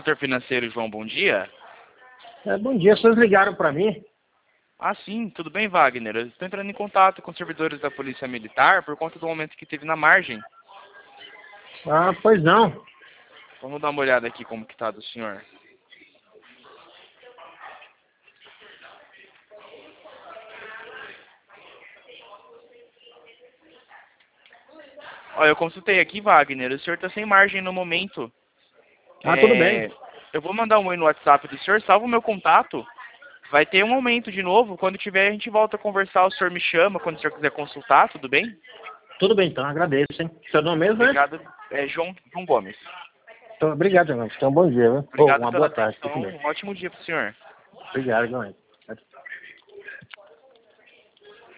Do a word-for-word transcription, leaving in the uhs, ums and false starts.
setor financeiro, João, bom dia. É, bom dia, vocês ligaram para mim? Ah, sim, tudo bem, Wagner? Eu estou entrando em contato com os servidores da Polícia Militar por conta do momento que teve na margem. Ah, pois não. Vamos dar uma olhada aqui como que tá do senhor. Olha, eu consultei aqui, Wagner, o senhor está sem margem no momento. Ah, É, tudo bem. Eu vou mandar um oi no WhatsApp do senhor, salva o meu contato. Vai ter um aumento de novo. Quando tiver, a gente volta a conversar. O senhor me chama quando o senhor quiser consultar, tudo bem? Tudo bem, então, agradeço, hein? Seu nome mesmo, né? Obrigado. É João, João Gomes. Então, obrigado, João. Então, um bom dia, viu? Ou Obrigado uma pela boa tarde. Fique atenção. bem. Um ótimo dia para o senhor. Obrigado, João.